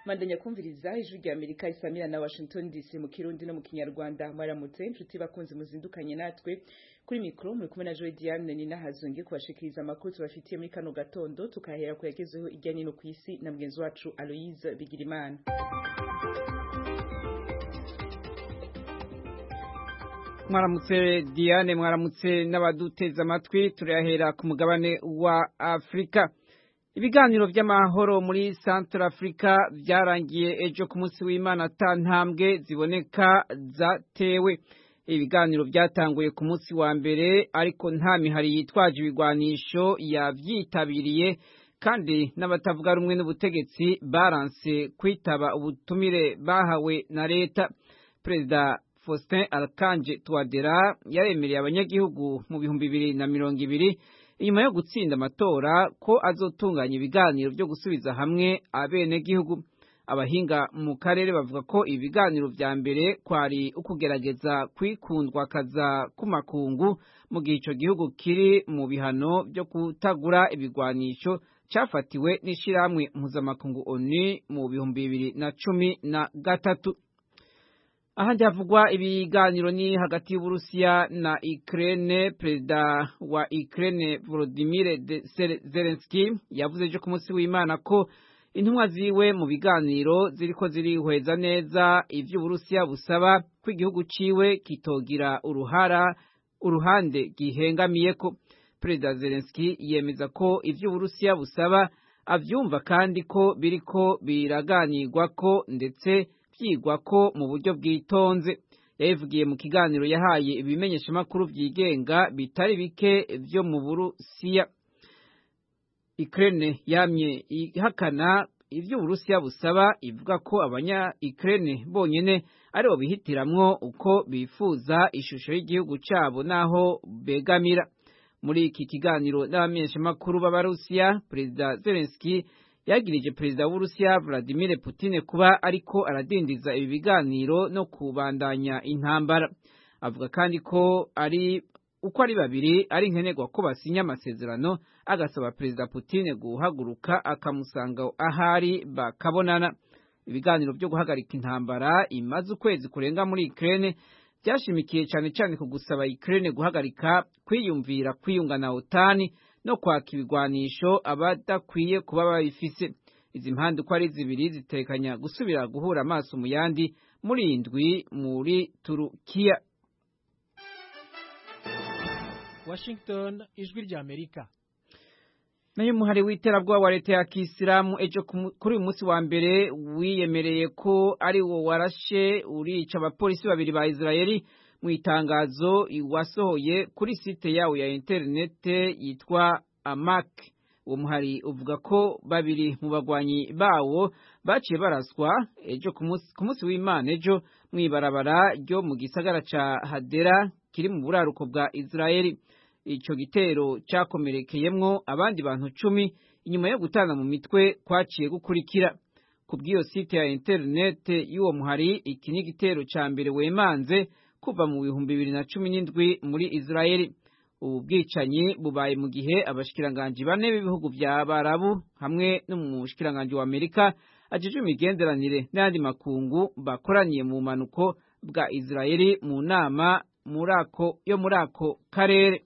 Mandanya kumviriza ijwi rya Amerika isamira na Washington DC mu Kirundi no mu Kinyarwanda. Mwaramutse inshuti bakunze muzindukanye natwe kuri mikro muri kumwe na Joy Diane ni nahazungiye kubashikiriza amakuru tubafitiye muri kano gatondo tukahera ku yagezeho irya nino ku isi na mgenzi wacu Aloise Bigirimana. Mwaramutse Diane, mwaramutse n'abaduteza amatwi. Turahera ku mugabane wa Afrika. Ibiganiro by'amahoro muri Central Africa byarangiye ejo ku munsi w'Imana atantambwe ziboneka zatewe. Ibiganiro byatanguye ku munsi wa mbere ariko nta mihari yitwaje ibigwanisho yavyitabiriye, kandi n'abatavuga rumwe n'ubutegetsi baranse kwitaba ubutumire bahawe na leta. Perezida Faustin Archange Touadera yaremereye abanyagihugu mu 2020 inyuma yo gutsinda amatora ko azotunganya ibiganiro byo gusubiza hamwe abenegihugu. Abahinga mu karere bavuga ko ibiganiro vya mbere kwari ukugerageza kwikundwa kaza kumakungu mu gihe ico gihugu kiri mu bihano byo kutagura ibigwanisho cafatiwe n'ishiramwe mpuzamakungu ONU mu 2013. Ahandi havugwa ibiganiro ni hagati y'Uburusiya na Ukraine. Perezida wa Ukraine Volodymyr Zelensky yavuze ejo ku munsi w'Imana ko intumwa ziwe mu biganiro ziriko zirihweza neza ivyo Uburusiya busaba ko igihugu ciwe kitogira uruhande gihengamiyeko. Perezida Zelensky yemeza ko ivyo Uburusiya busaba avyumva kandi ko biriko biraganirwako ndetse vyigwa ko mu buryo bwitonze. Yavugiye mu kiganiro yahaye ibimenyeshamakuru vyigenga bitari bike vyo mu Burusiya. Ukraine yamye ihakana ivyo Uburusiya busaba, ivuga ko abanya Ukraine bonyene aribo bihitiramwo uko bifuza ishusho y'igihugu cabo naho begamira. Muri iki kiganiro n'abamenyeshamakuru b'Abarusiya, Perezida Zelensky yagirije Perezida w'Uburusiya Vladimir Putin kuba ariko aradindiza ibi biganiro no kubandanya intambara. Avuga kandi ko ari babiri ari nkenerwa ko basinya amasezerano, agasaba Perezida Putin guhaguruka akamusanga ahari bakabonana. Ibiganiro byo guhagarika intambara imaze ukwezi kurenga muri Ukraine byashimikiye cyane ku gusaba Ukraine guhagarika kwiyumvira kwiyunga na OTAN no kwaka ibigwanisho abadakwiye kuba babifise. Izi mpande uko ari zibiri zitekanya gusubira guhura amaso mu yandi muri indwi muri Turukiya. Washington, ijwi rya Amerika. Nayo muhari w'iterabwoba wa leta ya Kisilamu ejo kuri uyu munsi wa mbere wiyemereye ko ari wo warashe urica abapolisi babiri ba Israeli mu itangazo wasohoye kuri site yawo ya internet yitwa Amak. Uwo muhari uvuga ko babiri mu bagwanyi bawo baciye baraswa ejo ku munsi w'Imana ejo mwibarabara ryo mu gisagara ca Hadera kiri mu buraruko bwa Israeli. Ico gitero cyakomerekeyemwo abandi bantu 10 inyuma yo gutana mu mitwe kwaciye gukurikira. Kubw'iyo site ya internet y'uwo muhari, iki ni igitero ca mbere wemanze kuva mu 2017 muri Israeli. Ubu bwicanyi bubaye mu gihe abashikiranganje bane b'ibihugu vya Barabu hamwe n'umushikiranganje wa Amerika ajejwe imigenderanire n'andi makungu bakoraniye mu manuko bwa Israeli mu nama muri ako karere.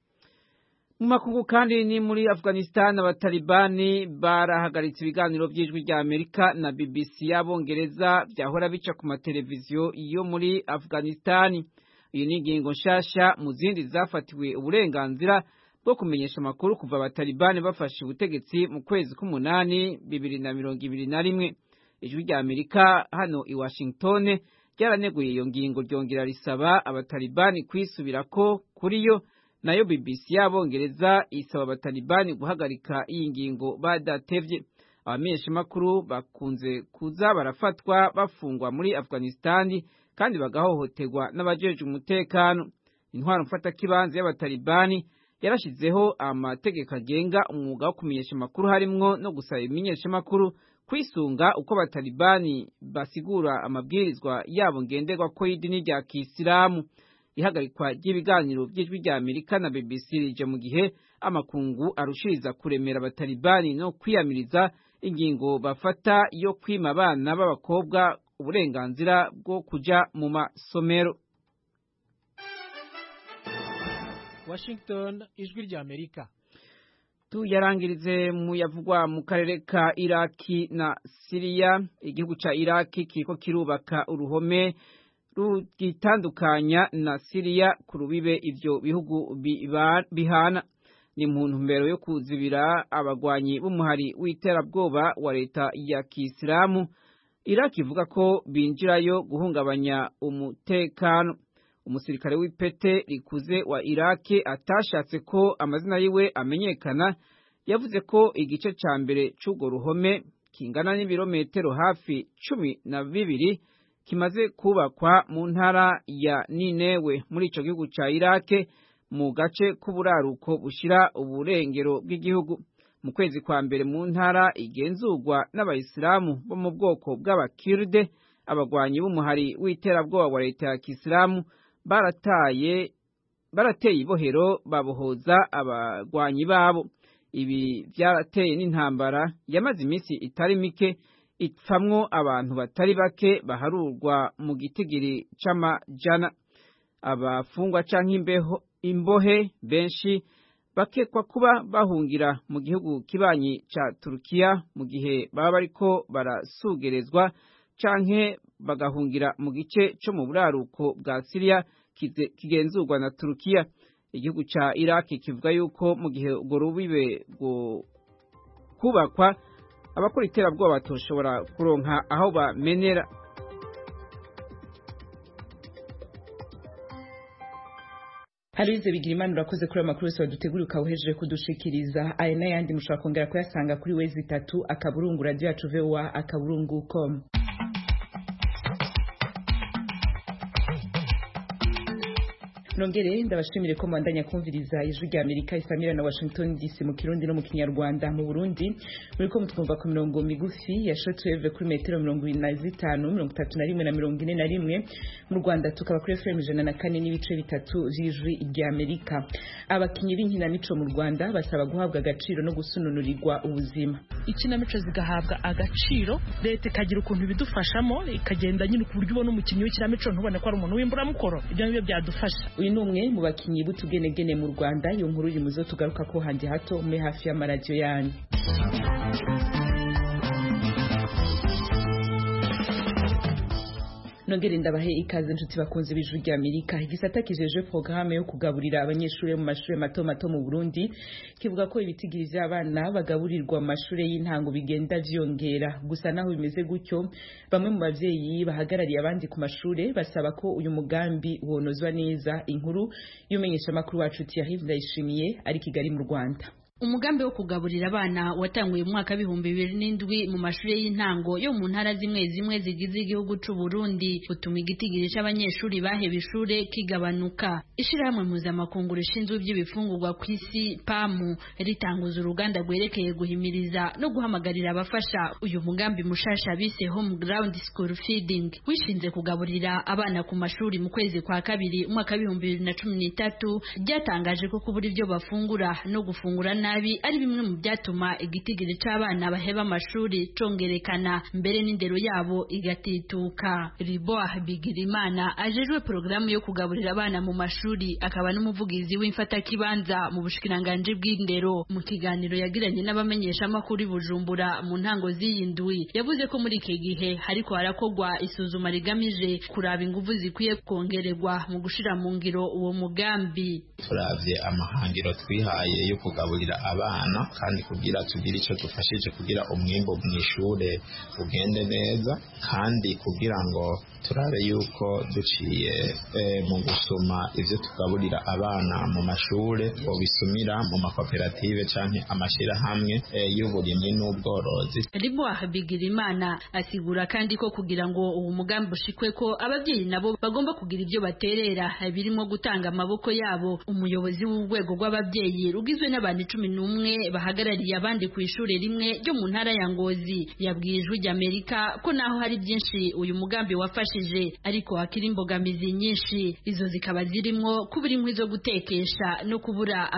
Mu makungu kandi ni muri Afghanistan, abatalibani barahagaritse ibiganiro by'ijwi rya Amerika na BBC y'Abongereza byahora bica ku mateleviziyo yo muri Afghanistan. Iyo ni ingingo nshasha mu zindi zafatiwe uburenganzira bwo kumenyesha amakuru kuva abatalibani bafashe ubutegetsi mu kwezi k'umunani 2021. Ijwi rya Amerika hano i Washington ryaraneguye iyo ngingo ryongera risaba abatalibani kwisubirako kuri yo. Nayo BBC y'Abongereza isaba abatalibani guhagarika iyi ngingo badatevye. Abamenyeshamakuru bakunze kuza barafatwa bafungwa muri Afghanistan kandi bagahohoterwa n'abajeje umutekano. Intwaro mfatakibanza y'abatalibani yarashizeho amategeko agenga umwuga wo kumenyesha amakuru, harimwo no gusaba ibimenyeshamakuru kwisunga uko abatalibani basigura amabwirizwa yabo ngenderwa ko y'idini rya Kisilamu. Ihagarikwa ry'ibiganiro by'ijwi rya Amerika na BBC rije mu gihe amakungu arushiriza kuremera abatalibani no kwiyamiriza ingingo bafata yo kwima abana b'abakobwa uburenganzira bwo kuja mu masomero. Washington, ijwi rya Amerika. Tuyarangirize mu yavugwa mu karere ka Iraki na Syria. Igihugu ca Iraki kiriko kirubaka uruhome rugitandukanya na Syria ku rubibe ivyo bihugu bihana. Ni mu ntumbero yo kuzibira abagwanyi b'umuhari w'iterabwoba wa leta ya Kisilamu. Iraki ivuga ko binjirayo guhungabanya umutekano. Umusirikare w'ipete rikuze wa Iraki atashatse ko amazina yiwe amenyekana yavuze ko igice ca mbere c'ugo ruhome kingana n'ibirometero hafi 12 kimaze kubakwa mu ntara ya Ninewe muri ico gihugu ca Iraki mu gace k'uburaruko bushira uburengero bw'igihugu. Mu kwezi kwa mbere mu ntara igenzurwa n'abayisilamu bo mu bwoko bw'abakirde, abagwanyi b'umuhari w'iterabwoba wa leta ya Kisilamu barateye ibohero babohoza abagwanyi babo. Ibi byarateye n'intambara yamaze iminsi itari mike ipfamwo abantu batari bake baharurwa mu gitigiri c'amajana. Abafungwa canke imbohe benshi bakekwa kuba bahungira mu gihugu kibanyi ca Turukiya mu gihe baba bariko barasugerezwa canke bagahungira mu gice cyo mu buraruko bwa Syria kigenzurwa na Turukiya. Igihugu ca Iraki kivuga yuko mu gihe ubwo rubibe kubakwa abakora iterabwoba batoshobora kuronka aho bamenera. Harize Bigirimana urakoze kuri amakuru yose waduteguriye ukawuhejeje kudushikiriza. Aya n'ayandi mushobora kongera kuyasanga kuri wezi 3 akaburungu radio yacu VOA akaburungu.com. Nongere ndabashimire ko mwandanya kumviriza ijwi rya Amerika isamira na Washington DC mu Kirundi no mu Kinyarwanda. Mu Burundi muriko mutwumva ku mirongo migufi ya shortwave kuri metero 25, 31 na 41. Mu Rwanda tukaba kuri FM 104 n'ibice bitatu y'ijwi rya Amerika. Abakinyi b'inkinamico mu Rwanda basaba guhabwa agaciro no gusununurirwa ubuzima. Ikinamico zigahabwa agaciro, leta ikagira ukuntu bidufashamo, ikagenda nyine ku buryo ubona umukinyi w'ikinamico ntubone ko ari umuntu w'imburamukoro. Ibyo nibyo byadufasha. Uyu ni umwe mu bakinyi b'utugenegene mu Rwanda. Iyo nkuru iri muzo tugaruka ko handi hato muri hafi y'amaradiyo yanyu. Nongere ndabahe ikaze inshuti bakunze b'ijwi rya Amerika. Igisata kijeje programme yo kugaburira abanyeshuri mu mashuri mato mato mu Burundi kivuga ko ibitigiri by'abana bagaburirwa mu mashuri y'intango bigenda vyongera. Gusa naho bimeze gutyo, bamwe mu bavyeyi bahagarariye abandi ku mashuri basaba ko uyu mugambi wonozwa neza. Inkuru y'umenyesha makuru wacu Thierry Ndayishimiye ari Kigali mu Rwanda. Umugambi wo kugaburira abana watanguye mu mwaka 2007 mu mashuri y'intango yo mu ntara zimwe zimwe zigize igihugu c'u Burundi utuma igitigiri c'abanyeshuri baheba ishure kigabanuka. Ishirahamwe mpuzamakungu rishinzwe iby'ibifungurwa ku isi PAM ritanguza uruganda rwerekeye guhimiriza no guhamagarira abafasha uyu mugambi mushasha bise Home Ground School Feeding wishinze kugaburira abana ku mashuri mu kwezi kwa kabiri umwaka 2013 ryatangaje ko kubura ibyo bafungura no gufungura nabi ari bimwe mu byatuma igitigiri c'abana baheba amashuri congerekana mbere n'indero yabo igatituka. Riboah Bigirimana ajejwe programu yo kugaburira abana mu mashuri akaba n'umuvugizi w'imfatakibanza mu bushikiranganje bw'indero. Mu kiganiro yagiranye n'abamenyesha makuru Bujumbura mu ntango z'iyindwi yavuze ko muri iki gihe hariko harakogwa isuzuma rigamije kuraba ingufu zikwiye kongererwa mu gushira mu ngiro uwo mugambi. Turavye amahangiro twihaye yo kugaburira abana kandi kugira tugire icyo dufashije kugira umwimbo mw'ishure ugende neza kandi kugira ngo turabe yuko duciye mu gusoma ivyo tugaburira abana mu mashure ngo bisumira mu makoperative canke amashirahamwe y'uburimyi n'ubworozi. Riboah Bigirimana asigura kandi ko kugira ngo uwo mugambi ushikwe ko abavyeyi nabo bagomba kugira ivyo baterera birimo gutanga amaboko yabo. Umuyobozi w'urwego rw'abavyeyi rugizwe n'abantu 11 bahagarariye abandi ku ishure rimwe ryo mu ntara ya Ngozi yabwiye ijwi rya Amerika ko naho hari byinshi uyu mugambi wafashije ariko hakiri imbogamizi nyinshi. Izo zikaba zirimo kubura inkwi zo gutekesha no kubura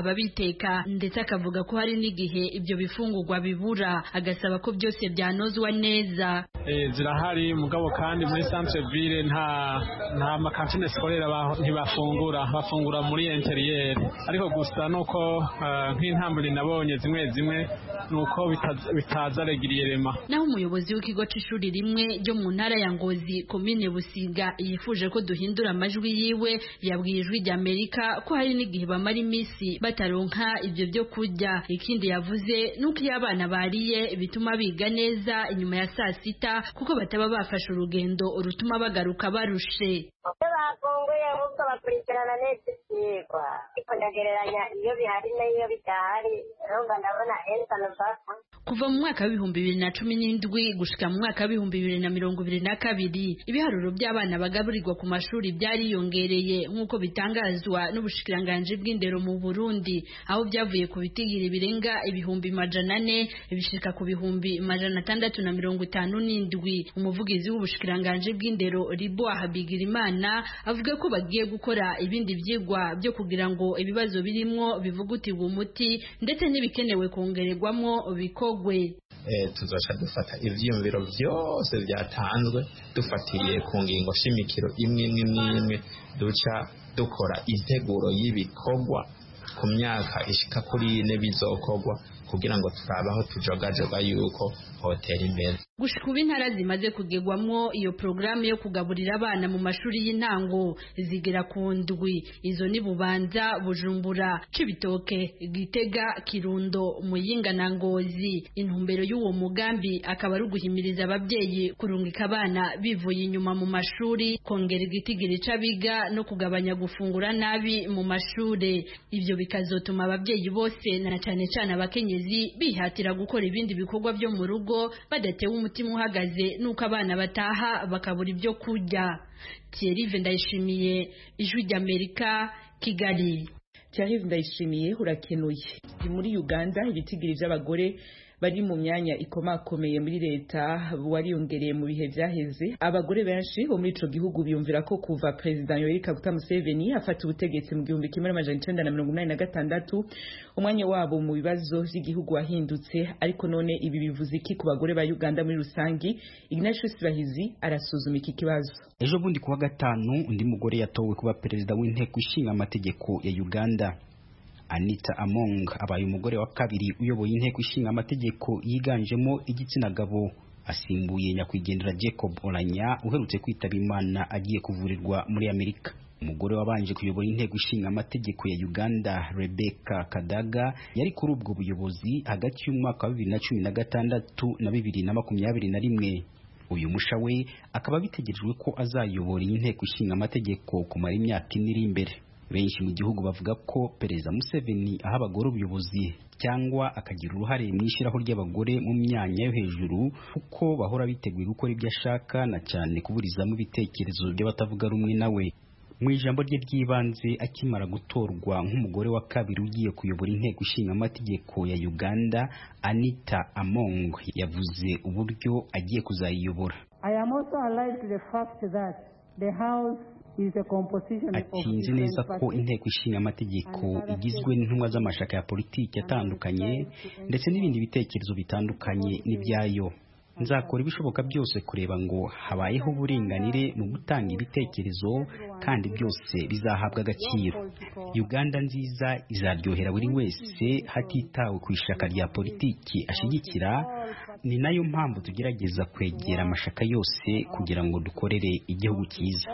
ababiteka ndetse akavuga ko hari n'igihe ibyo bifungurwa bibura agasaba ko byose byanozwa neza. Zirahari mugabo kandi muri centre ville nta makantine scolaire bafungura muri interieur, ariko gusa nuko nk'intambwe nabonye zimwe nuko bitaza regiriyerema. Naho umuyobozi w'ikigo c'ishuri rimwe ryo mu ntara ya Ngozi komine Busiga yifuje ko duhindura amajwi yiwe yabwiye Ijwi ry'Amerika ko hari n'igihe bamara imisi bataronka ibyo byo kurya. Ikindi yavuze nuko iyo abana bariye bituma biga neza inyuma ya saa sita kuko bataba bafashe urugendo rutuma bagaruka barushe. Bafunguye ahubwo bakurikirana neza ivyigwa, ariko ndagereranya iyo bihari n'iyo bidahari, urumva ndabona esanuvaka. Kuva mu mwaka w'ibihumbi 2017 gushika mu mwaka w'ibihumbi 2022 ibiharuro by'abana bagaburirwa ku mashuri byariyongereye nk'uko bitangazwa n'ubushikiranganje bw'indero mu Burundi, aho byavuye ku bitigiri birenga ibihumbi 400 bishika ku bihumbi 657. Umuvugizi w'ubushikiranganje bw'indero Ribo Habigirimana avuga ko bagiye gukora ibindi vyigwa byo kugira ngo ibibazo birimwo bivugutirwe umuti ndetse n'ibikenewe kongererwamwo biko tuzoca dufata ivyiyumviro byose byatanzwe dufatiye ku ngingo shimikiro imwe duca dukora integuro y'ibikorwa ku myaka ishika kuri 4 bizokorwa kugira ngo turabaho tujogajoga yuko hoteli imbere. Gushika ubu intara zimaze kugerwamwo iyo programu yo kugaburira abana mu mashuri y'intango zigera ku ndwi. Izo ni Bubanza, Bujumbura, Cibitoke, Gitega, Kirundo, Muyinga na Ngozi. Intumbero y'uwo mugambi akaba ari uguhimiriza ababyeyi kurungika abana bivuye inyuma mu mashuri, kongera igitigiri c'abiga no kugabanya gufungura nabi mu mashuri. Ivyo bikazotuma ababyeyi bose na cane cane abakenyezi bihatira gukora ibindi bikorwa byo mu rugo badatewe umutima uhagaze nuko abana bataha bakabura ibyo kurya. Thierry Ndayishimiye, Ijwi ry'Amerika, Kigali. Thierry Ndayishimiye urakenuye. Muri Uganda ibitigiri by'abagore bari mu myanya ikomakomeye muri leta wariyongereye mu bihe byaheze. Abagore benshi bo muri ico gihugu biyumvira ko kuva President Yoweri Kaguta Museveni afata ubutegetsi mu 1986 umwanya wabo mu bibazo by'igihugu wahindutse. Ariko none ibi bivuze iki ku bagore ba Uganda muri rusangi? Ignatius Bahizi arasuzuma iki kibazo. Ejo bundi kuwa gatanu undi mugore yatowe kuba perezida w'inteko ishinga amategeko ya Uganda. Anita Among abaye umugore wa kabiri uyoboye inteko ishinga amategeko yiganjemo igitsina gabo, asimbuye nyakwigendera Jacob Olanya uherutse kwitaba Imana agiye kuvurirwa muri Amerika. Umugore wabanje kuyobora inteko ishinga amategeko ya Uganda, Rebecca Kadaga, yari kuri ubwo buyobozi hagati y'umwaka wa 2016 na 2021. Uyu musha we akaba bitegerejwe ko azayobora inteko ishinga amategeko kumara imyaka 4 iri imbere. Benshi mu gihugu bavuga ko Perezida Museveni aha abagore ubuyobozi cyangwa akagira uruhare mu ishiraho ry'abagore mu myanya yo hejuru kuko bahora biteguye gukora ibyo ashaka na cyane kuburizamo ibitekerezo by'abatavuga rumwe nawe. Mu ijambo rye ry'ibanze akimara gutorwa nk'umugore wa kabiri ugiye kuyobora inteko ishinga amategeko ya Uganda, Anita Among yavuze uburyo agiye kuzayiyobora. I am also alive to the fact that the House atinze neza ko inteko ishinga amategeko igizwe n'intumwa z'amashaka ya politiki atandukanye ndetse n'ibindi bitekerezo bitandukanye n'ibyayo. Nzakora ibishoboka byose kureba ngo habayeho uburinganire mu gutanga ibitekerezo kandi byose bizahabwa agaciro. Uganda nziza izaryohera buri wese hatitawe ku ishaka rya politiki ashigikira. Ni nayo mpamvu tugerageza kwegera amashaka yose kugira ngo dukorere igihugu cyiza.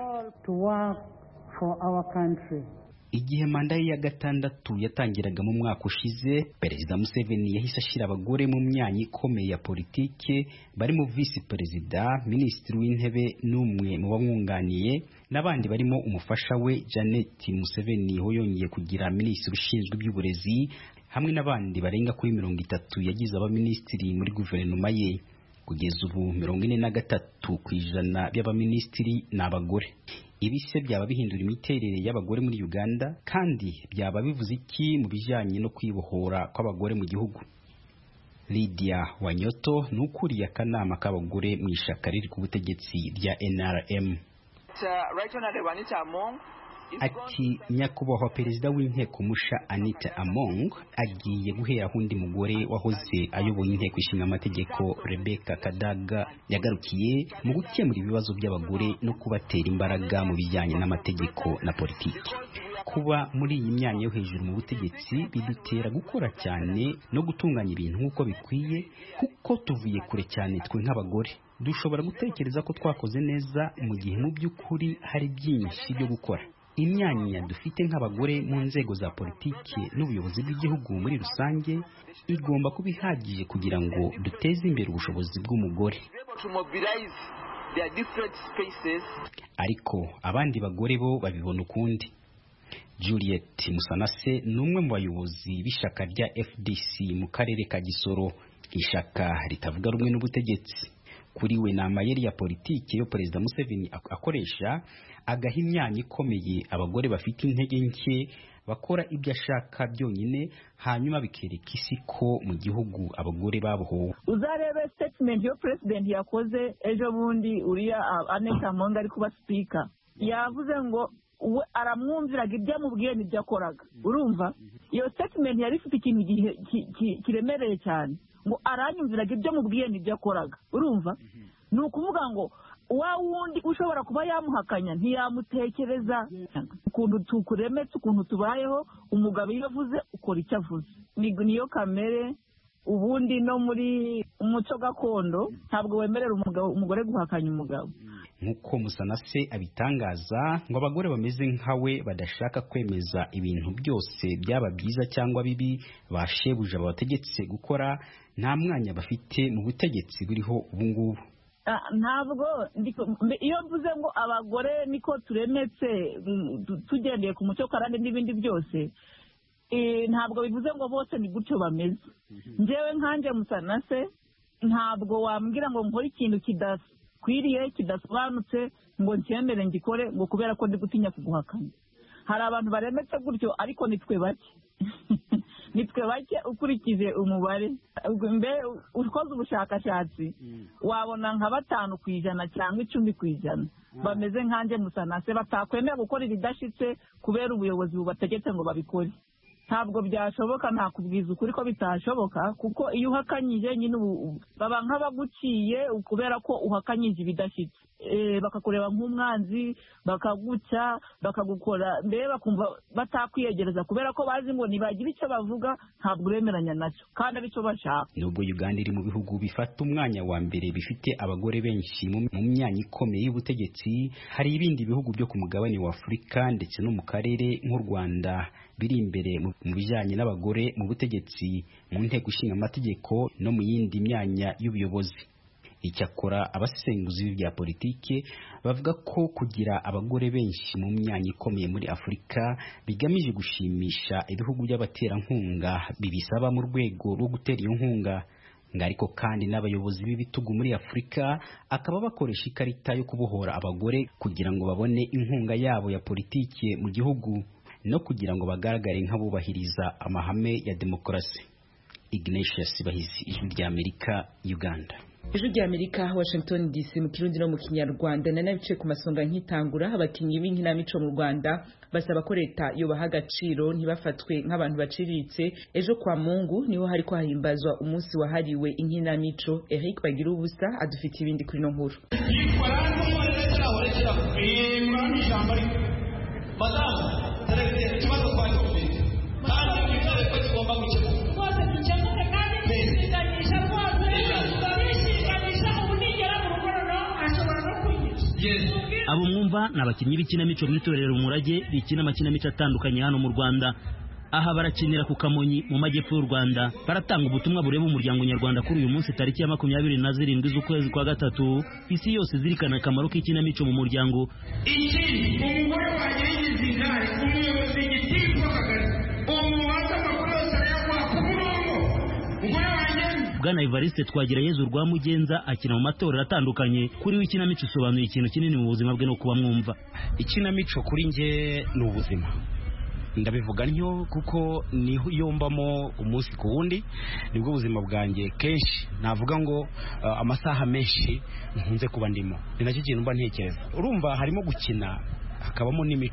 Igihe manda ya gatandatu yatangiraga mu mwaka ushize, Perezida Museveni yahise ashira abagore mu myanya ikomeye ya politike barimo Vice Perezida, Minisitiri w'Intebe n'umwe mu bamwunganiye n'abandi barimo umufasha we Janet Museveni ho yongeye kugira Minisitiri ushinzwe iby'uburezi hamwe n'abandi barenga kuri 30 yagize abaminisitiri muri guverinoma ye. Kugeza ubu 43% by'abaminisitiri n'abagore. Ibise byaba bihindura imiterere y'abagore muri Uganda kandi byaba bivuze iki mu bijyanye no kwibohora kw'abagore mu gihugu? Lydia Wanyoto n'ukuriye akanama k'abagore mu ishaka riri ku butegetsi rya NRM. ati nyakubahwa perezida w'inteko musha Anita Among agiye guhera undi mugore wahoze ayoboye inteko ishinga amategeko Rebecca Kadaga yagarukiye mu gukemura ibibazo by'abagore no kubatera imbaraga mu bijyanye n'amategeko na politiki. Kuba muri iyi myanya yo hejuru mu butegetsi bidutera gukora cyane no gutunganya ibintu nk'uko bikwiye, kuko tuvuye kure cyane twe nk'abagore. Dushobora gutekereza ko twakoze neza mu gihe mu by'ukuri hari byinshi byo gukora. Imyanya dufite nk'abagore mu nzego za politiki n'ubuyobozi bw'igihugu muri rusange igomba kuba ihagije kugira ngo duteze imbere ubushobozi bw'umugore. Ariko abandi bagore bo babibona ukundi. Juliet Musanase ni umwe mu bayobozi b'ishyaka rya FDC mu karere ka Gisoro, ishyaka ritavuga rumwe n'ubutegetsi. Kuri we ni amayeri ya politiki yo Perezida Museveni akoresha agaha imyanya ikomeye abagore bafite intege nke bakora ibyo ashaka byonyine, hanyuma bikereka isi ko mu gihugu abagore babohowe. Uzarebe statement yo president yakoze ejo bundi uriya Anita Among ari kuba speaker, yavuze ngo we aramwumviraga ibyo amubwiye n'ibyo akoraga. Urumva iyo statement yari ifite ikintu kiremereye cyane, ngo aranyumviraga ibyo amubwiye n'ibyo akoraga. Urumva ni ukuvuga ngo wa wundi ushobora kuba yamuhakanya ntiyamutekereza ukuntu tukuremetse, ukuntu tubayeho. Umugabo iyo avuze ukora icyo avuze, niyo kamere. Ubundi no muri umuco gakondo ntabwo wemerera umugore guhakanya umugabo. Nk'uko Musanase abitangaza, ngo abagore bameze nkawe badashaka kwemeza ibintu byose byaba byiza cyangwa bibi bashebuja babategetse gukora, nta mwanya bafite mu butegetsi buriho ubu ngubu. Ntabwo iyo mvuze ngo abagore niko turemetse tugendeye ku muco karande n'ibindi byose, ntabwo bivuze ngo bose ni gutyo bameze. Njyewe nkanjye Musanase ntabwo wambwira ngo nkore ikintu kidakwiriye kidasobanutse ngo ncyemere ngikore ngo kubera ko ndi gutinya kuguhakanya. Hari abantu baremetse gutyo, ariko nitwe bake. Nitwe bake ukurikije umubare. Ukoze ubushakashatsi wabona nka 5% cyangwa 10% bameze nkanjye Musanase, batakwemera gukora ibidashitse kubera ubuyobozi bubategetse ngo babikore. Ntabwo byashoboka, nakubwiza ukuri ko bitashoboka, kuko iyo uhakanyije nyine baba nk'abaguciye kubera ko uhakanyije ibidashitse. Bakakureba nk'umwanzi, bakaguca, bakagukora, mbere bakumva batakwiyegereza kubera ko bazi ngo nibagira icyo bavuga ntabwo uremeranya nacyo kandi aricyo bashaka. Nubwo Uganda iri mu bihugu bifata umwanya wa mbere bifite abagore benshi mu myanya ikomeye y'ubutegetsi, hari ibindi bihugu byo ku mugabane wa Afurika ndetse no mu karere nk'u Rwanda biri imbere mu bijyanye n'abagore mu butegetsi, mu nteko ishinga amategeko no mu yindi myanya y'ubuyobozi. Icyakora abasesenguzi bya politike bavuga ko kugira abagore benshi mu myanya ikomeye muri Afurika bigamije gushimisha ibihugu by'abaterankunga bibisaba mu rwego rwo gutera iyo nkunga. Ariko kandi n'abayobozi b'ibitugu muri Afurika akaba bakoresha ikarita yo kubohora abagore kugira ngo babone inkunga yabo ya politike mu gihugu no kugira ngo bagaragare nk'abubahiriza amahame ya demokarasi. Ignatius Bahizi, Ijwi ry'Amerika, Uganda. Ijwi ry'Amerika, Washington DC, mu Kirundi no mu Kinyarwanda. Nanabice ku masonga nkitangura, abakinyi b'inkinamico mu Rwanda basaba ko leta yobaha agaciro ntibafatwe nk'abantu baciriritse. Ejo kwa Mungu niho hariko hahimbazwa umunsi wahariwe inkinamico. Eric Bagirubusa adufite ibindi kuri no nkuru. Abo mwumva ni abakinnyi b'ikinamico mu itorero Umurage bikina amakinamico atandukanye hano mu Rwanda. Aha barakinira ku Kamonyi mu majyepfo y'u Rwanda. Baratanga ubutumwa bureba umuryango nyarwanda kuri uyu munsi tariki ya 27 z'ukwezi kwa gatatu, isi yose zirikana akamaro k'ikinamico mu muryango. Umugore wanjye y'izingare umuyobozi w'igitifu akagari umuwaza amakuru yose arayakora ku murongo. Umugore wanjye Bwana Evariste Twagirayezu Rwamugenza akina mu matorero atandukanye. Kuri we ikinamico isobanuye ikintu kinini mu buzima bwe no kuba mwumva. Ikinamico kuri nge ni ubuzima. Ndabivuga ntyo kuko niho yombamo umunsi ku wundi, nibwo buzima bwanjye kenshi navuga ngo amasaha menshi nkunze kuba ndimo. Ni nacyo kintu mba ntekereza. Urumva harimo gukina hakabamo n'imico.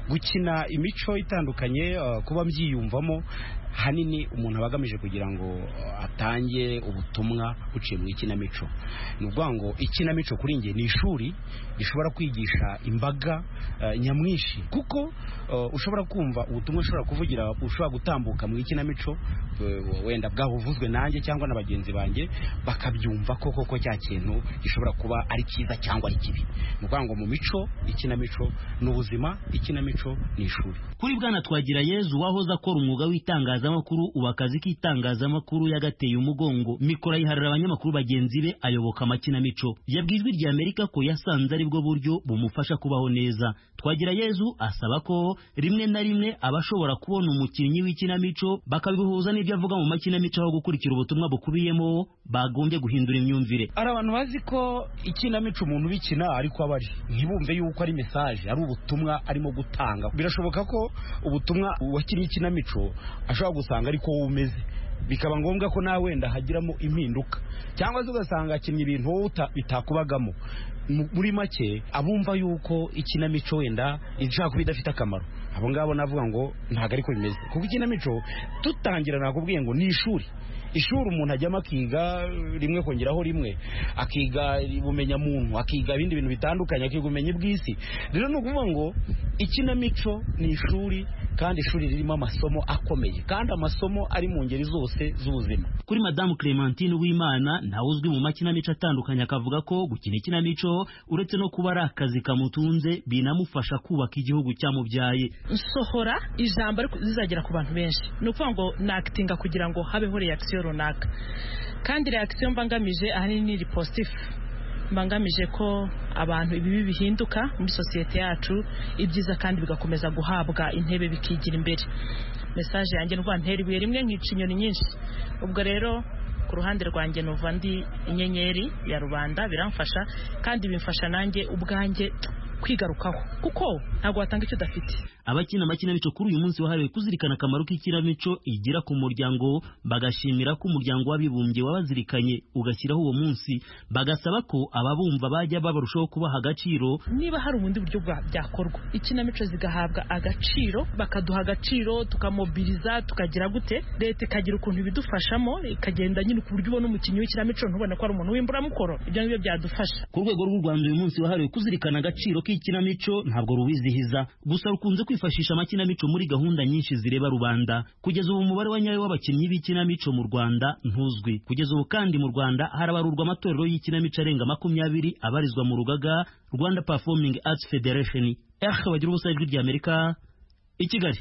gukina imico itandukanye kuba mbyiyumvamo hanini umuntu aba agamije kugira ngo atange ubutumwa buciye mu ikinamico. Ni ukuvuga ngo ikinamico kuri njye ni ishuri rishobora kwigisha imbaga nyamwinshi, kuko ushobora kumva ubutumwa ushobora kuvugira, ushobora gutambuka mu ikinamico wenda bwavuzwe nanjye cyangwa na bagenzi banjye bakabyumva koko cya kintu gishobora kuba ari cyiza cyangwa ari kibi. Ni ukuvuga ngo mu mico ikinamico ni ubuzima, ikinamico ni ishuri. Kuri Bwana Twagirayezu wahoze akora umwuga w'itangazamakuru, ubu akazi k'itangazamakuru yagateye umugongo, mikoro ayiharira abanyamakuru bagenzi be, ayoboka amakinamico. Yabwiye Ijwi ry'Amerika ko yasanze ari bwo buryo bumufasha kubaho neza. Twagirayezu asaba ko rimwe na rimwe abashobora kubona umukinnyi w'ikinamico bakabihuza n'ibyo avuga mu makinamico aho gukurikira ubutumwa bukubiyemo, bagombye guhindura imyumvire. Ari abantu bazi ko ikinamico umuntu bikina ariko abari ntibumve yuko ari message, ari ubutumwa arimo gutanga. Birashoboka ko ubutumwa wakinnye ikinamico ashobora gusanga ariko wowe umeze, bikaba ngombwa ko nawe wenda hagiramo impinduka, cyangwa se ugasanga akinnye ibintu wowe bitakubagamo. Muri make abumva yuko ikinamico wenda ishaka kuba idafite akamaro, abo ngabo navuga ngo ntabwo ariko bimeze, kuko ikinamico tutangira nakubwiye ngo ni ishuri umuntu ajyamo akiga rimwe kongeraho rimwe, akiga ubumenya muntu, akiga ibindi bintu bitandukanye, akiga ubumenyi bw'isi. Rero ni ukuvuga ngo ikinamico ni ishuri, kandi ishuri ririmo amasomo akomeye, kandi amasomo ari mu ngeri zose z'ubuzima. Kuri Madamu Clementine Uwimana nawe uzwi mu makinamico atandukanye, akavuga ko gukina ikinamico uretse no kuba ari akazi kamutunze binamufasha kubaka igihugu cyamubyaye. Nsohora ijambo ariko zizagera ku bantu benshi, ni ukuvuga ngo nakitinga kugira ngo habeho reaction runaka, kandi reaction mbangamije ahanini ni positive, mbangamije ko abantu ibibi bihinduka muri sosiyete yacu, ibyiza kandi bigakomeza guhabwa intebe bikigira imbere. Message yanjye n'uva ntera ibuye rimwe nkica inyoni nyinshi. Ubwo rero ku ruhande rwanjye nuva ndi inyenyeri ya rubanda, biramfasha kandi bimfasha nanjye ubwanjye kwigarukaho, kuko ntabwo watanga icyo udafite. Abakina amakinamico kuri uyu munsi wahariwe kuzirikana akamaro k'ikinamico igira ku muryango, bagashimira ko umuryango w'abibumbye wabazirikanye ugashyiraho uwo munsi, bagasaba ko ababumva bajya babarushaho kubaha agaciro. Niba hari ubundi buryo byakorwa, ikinamico zigahabwa agaciro, bakaduha agaciro, tukamobiliza, tukagira gute, leta ikagira ukuntu ibidufashamo, ikagenda nyine ku buryo ubona umukinnyi w'ikinamico ntubone ko ari umuntu w'imburamukoro. Ibyo ngibyo byadufasha. Ku rwego rw'u Rwanda uyu munsi wahariwe kuzirikana agaciro k'ikinamico ntabwo ruwizihiza, gusa rukunze kwifashisha amakinamico muri gahunda nyinshi zireba rubanda. Kugeza ubu umubare wa nyayo w'abakinnyi b'ikinamico mu Rwanda ntuzwi. Kugeza ubu kandi mu Rwanda harabarurwa amatorero y'ikinamico arenga 20 abarizwa mu rugaga Rwanda Performing Arts Federation. Bagira ubusa Ijwi ry'Amerika i Kigali.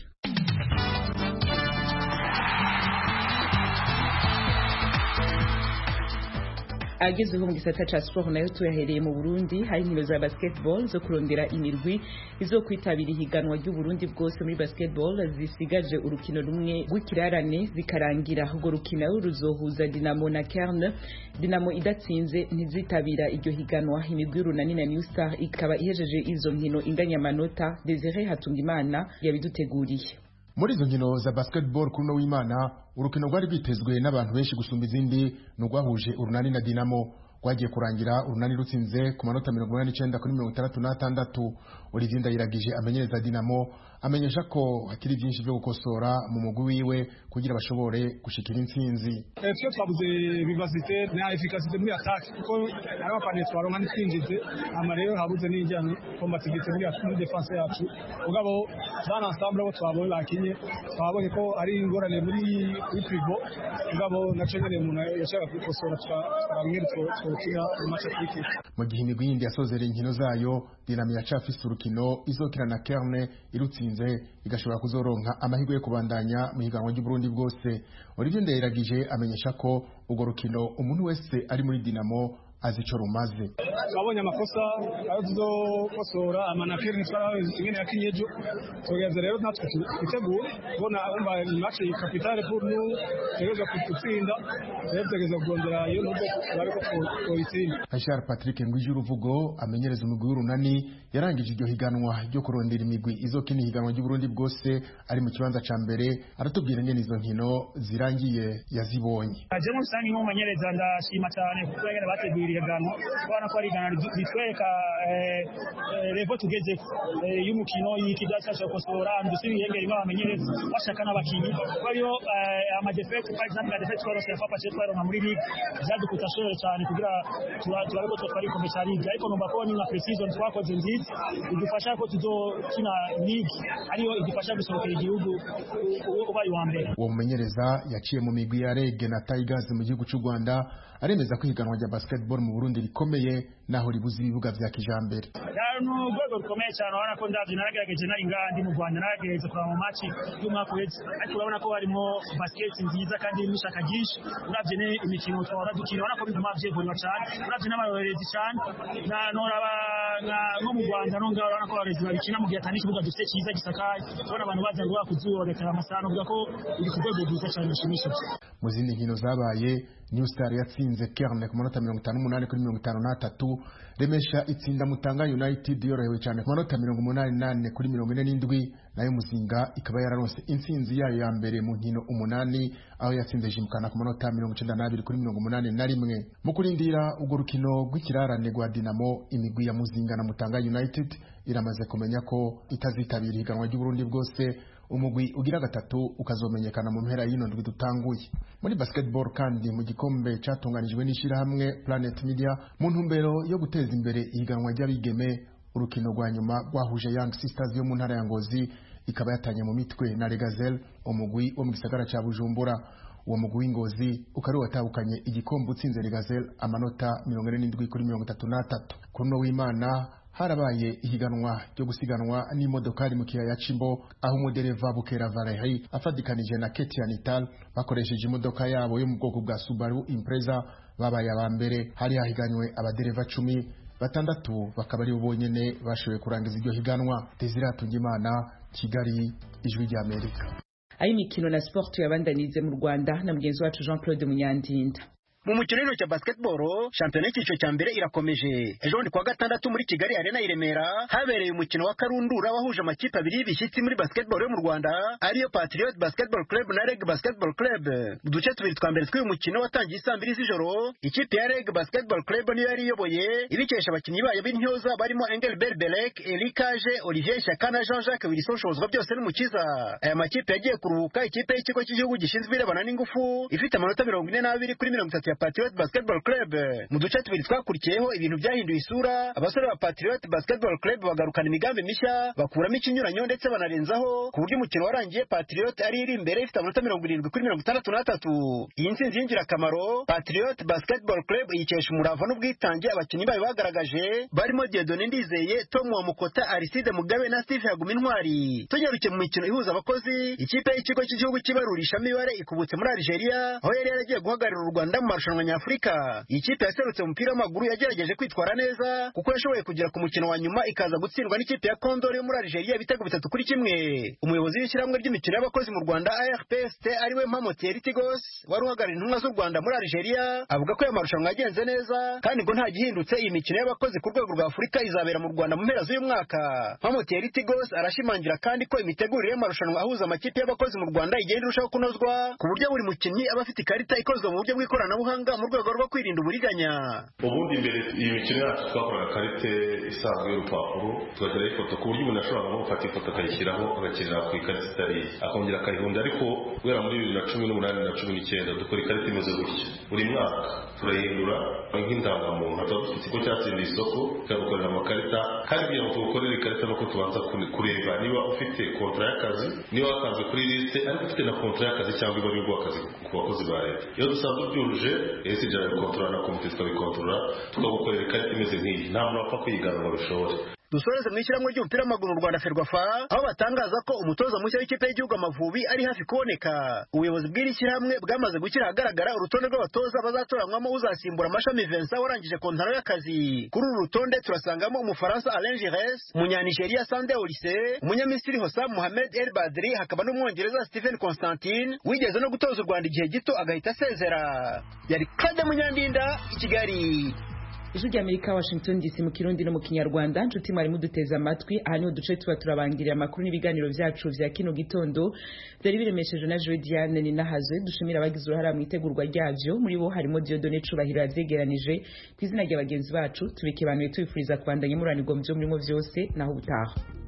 Agezeho mu gisata ca sport nayo tuyahereye mu Burundi, hari inkino za basketball zo kurondera imirwi izo kwitabira ihiganwa ry'u Burundi bwose muri basketball, zisigaje urukino rumwe rw'ikirarane zikarangira. Ubwo rukino ruzohuza Dinamo na Kerne. Dinamo idatsinze ntizitabira iryo higanwa. Imigwi y'Urunani na New Star ikaba ihejeje izo nkino inganya amanota. Desire Hatungimana yabiduteguriye. Muri izo nkino za basketball kuri no w'Imana, urukino rwari bitezwe n'abantu benshi gusumba izindi n'urwahuje Urunani na Dinamo, rwagiye kurangira Urunani rutsinze ku manota 89 kuri 66. Olivier Ndayiragije amenyereza Dinamo amenyesha ko hakiri byinshi byo gukosora mu mugwi wiwe kugira bashobore gushikira intsinzi. Cyo twabuze vivacité na efficacité muri attaque, kuko ari abapane twaronka n'itsinjize, ama rero habuze n'ijyanye combativité muri defense yacu. Ugabo dans ensemble abo twabonye bakinye, twabonye ko ari ingorane muri pivot, ugabo naco nyene umuntu yashaka gukosora twaramwira twokira mu match cricket. Mu gihe imigwi yindi yasozera inkino zayo, Dinamo yacafise urukino izokira na Kerne, irutsinze igashobora kuzoronka amahirwe yo kubandanya mu higanwa ry'u Burundi bwose. Olivier Ndayiragije amenyesha ko urwo rukino umuntu wese ari muri Dinamo azico rumaze. Twabonye amakosa ayo tuzokosora, amanakiri twaraingene yakinyejo, tugeze rero natwe twitegura kubona umba match capitale pour nous, tegeza kutsinda, tegeza kugondera iyo nuko bariko twitsinda. Ashar Patrick Ngwijuruvugo amenyereza umugwi w'Urunani yarangije iryo higanwa ryo kurondera imigwi izokina higanwa ry'u Burundi bwose, ari mu kibanza ca mbere, aratubwira ngene izo nkino zirangiye yazibonye. Aje mu sangi mu manyereza ndashima cyane kuko yagera bategura ihiganwa kubona ko ari ihiganwa ritwereka level tugeze y'umukino y'ikidasa cyo kosora ndusi bihengera imwe bamenyereza bashaka n'abakinyi bariyo amajefect par exemple la defect twaro sefa pache twaro na muri league zadukuta shore cyane kugira turabe ko twari kombe cyane ariko numva ko ni na precision twakoze nziza idufasha ko tuzokina league ariyo idufasha gusohokera igihugu ubaye wa mbere. Uwo mumenyereza yaciye mu migwi ya Rege na Tigers mu gihugu cy'u Rwanda aremeza ko ihiganwa rya basketball mu Burundi rikomeye naho ribuze ibibuga vya kijambere. Urwego rukomeye cyane urabona ko ndavye naragerageje nari ngandi mu Rwanda naragereza kuraba mu match y'umwaka wese ariko urabona ko harimo basket nziza kandi n'ishaka ryinshi uravye ne imikino twara dukina urabona ko biguma vyegurwa cyane uravye n'abarorezi cyane na noraba nko mu Rwanda no ngaho urabona ko abarorezi babikina mu gihe atani ikibuga dufite cyiza gisakaye urabona abantu baza ngo bakuzuba gatara amasano uvuga ko iri ku rwego rwiza cyane rushimishije. Mu zindi nkino zabaye New Star yatsinze Kerne ku manota 58 kuri 53, Remesha itsinda Mutanga United yorohewe cyane ku manota 88 kuri 47, nayo Muzinga ikaba yararonse intsinzi yayo ya mbere mu nkino 8 aho yatsinze Jimkana ku manota 92 kuri 81. Mu kurindira ugo rukino rw'ikirarane rwa Dinamo, imigwi ya Muzinga na Mutanga United iramaze kumenya ko itazitabira ihiganwa ry'u Burundi bwose, umugwi ugira gatatu ukazomenyekana mu mpera y'ino ndwi dutanguye. Muri basketball kandi mu gikombe cyatunganijwe n'ishirahamwe Planet Media mu ntumbero yo guteza imbere ihiganwa ry'abigeme, urukino rwa nyuma rwahuje Young Sisters yo mu ntara ya Ngozi ikaba yatanye mu mitwe na Legazel umugwi wo mu gisagara cya Bujumbura. Uwo mugwi w'Ingozi ukari watahukanye igikombe utsinze Legazel amanota 47 kuri 33. Kuno w'Imana harabaye ihiganwa ryo gusiganwa n'imodokari mu kiyaya Cimbo aho umudereva Bukera Valerie afadikanije na Ketia Nital bakoresheje imodoka yabo yo mu bwoko bwa Subaru Impreza babaye abambere. Hari hahiganywe abadereva 10, batandatu bakaba ari bonyene bashoboye kurangiza iryo higanwa. Desire Tungimana, Kigali, Ijwi rya Amerika. Ayi mikino na sport yabandanize mu Rwanda na mugenzi wacu Jean-Claude Munyandinda. Mu mukino cya basketball championnat cyiciro cya mbere irakomeje. Ejo ni kwa gatandatu muri Kigali Arena i Remera habereye umukino wa karundura wahuje amakipe abiri y'ibishyitsi muri basketball yo mu Rwanda ariyo Patriot Basketball Club na Reg Basketball Club. Uduce tubiri twa mbere tw'uyu mukino watangiye saa 2 z'ijoro. Ikipe ya Reg Basketball Club niyo yari iyoboye ibikesha abakinnyi bayo b'intyoza barimo Engelbert Belek, Erikaje, Olivier Shaka na Jean-Jacques Wilson Shozwa byose n'umukiza. Aya makipe yagiye kuruhuka ikipe y'ikigo cy'igihugu gishinzwe irebana n'ingufu ifite amanota 42 kuri 30 Patriot Basketball Club. Mu duce tubiri twakurikiyeho ibintu byahinduye isura. Abasore ba Patriot Basketball Club bagarukana imigambi mishya bakuramo ikinyuranyo ndetse banarenzaho ku buryo umukino warangiye Patriot ari iri imbere ifite amanota 70 kuri 63. Iyi ntsinzi y'ingirakamaro Patriot Basketball Club yikesha umurava n'ubwitange abakinnyi bayo bagaragaje barimo Dieudonné Ndizeye, Tom Wamukota, Aristide Mugabe na Steve Hagumintwari. Tunyaruke mu mikino ihuza abakozi, ikipe y'ikigo cy'igihugu kibarurisha mibare ikubutse muri Algeria aho yari yaragiye guhagararira u Rwanda mu marushanwa nyafurika. Iyi kipe yaserutse umupira w'amaguru yagerageje kwitwara neza kuko yashoboye kugera ku mukino wa nyuma ikaza gutsindwa n'ikipe ya Condor yo muri Algeria ibitego 3-1. Umuyobozi w'ishyirahamwe ry'imikino y'abakozi mu Rwanda ARPST ariwe Mpamo Thierry Tigos wari uhagarariye intumwa z'u Rwanda muri Algeria avuga ko aya marushanwa yagenze neza kandi ngo nta gihindutse iyi mikino y'abakozi ku rwego rwa Afurika izabera mu Rwanda mu mpera z'uyu mwaka. Mpamo Thierry Tigos arashimangira kandi ko imitegurire y'amarushanwa ahuza amakipe y'abakozi mu Rwanda igenda irushaho kunozwa ku buryo buri mukinnyi aba afite ikarita ikozwe mu buryo bw'ikoranabuhanga mu rwego rwo kwirinda uburiganya. Ubundi mbere iyi mikino yacu twakoraga karite isanzwe y'urupapuro tugashyiraho ifoto ku buryo umuntu ashobora no gufata ifoto akayishyiraho agakinira ku ikarita itari akongera akayihunda, ariko guhera muri 2018 na 2019 dukora ikarita imeze gutya. Buri mwaka turayihindura nk'indangamuntu, tuba dufite ikigo cyatsindiye isoko tugakorera amakarita kandi kugira ngo tugukorere ikarita nuko tubanza kureba niba ufite kontra y'akazi, niba watanze kuri liste ariko ufite na kontra y'akazi cyangwa iba ari ubw'akazi ku bakozi ba leta. Iyo dusanzwe byujuje ese jya bikontorora na komite tukabikontorora tukagukorera ikarita imeze nk'iyi, nta muntu wapfa kwigana ngo bishobore. Dusoreze mu ishyirahamwe ry'umupira w'amaguru mu Rwanda Ferwafa aho batangaza ko umutoza mushya w'ikipe y'igihugu Amavubi ari hafi kuboneka. Ubuyobozi bw'iri shyirahamwe bwamaze gushyira ahagaragara urutonde rw'abatoza bazatoranywamo uzasimbura Mashami Vincent warangije kontaro y'akazi. Kuri uru rutonde turasangamo Umufaransa Alain Giresse, Umunyanigeria Sande Olise, Umunyamisiri Hossam Mohamed El Badri, hakaba n'Umwongereza Stephen Constantine wigeze no gutoza u Rwanda igihe gito agahita asezera. Yari Claude Munyandinda i Kigali. Ijwi ry'Amerika Washington DC mu Kirundi no mu Kinyarwanda nshuti mwari muduteza amatwi aha niho duce tuba turabangirira amakuru n'ibiganiro vyacu vya kino gitondo byari biremesheje na Joy Diane ni nahazwe dushimira abagize uruhara mu itegurwa ryavyo muri bo harimo Dieudonné Cubahiro yavyegeranije kw'izina ry'abagenzi bacu tubike banuye tubifuriza kubandanya muranirwa mu byo murimo vyose naho ubutaha.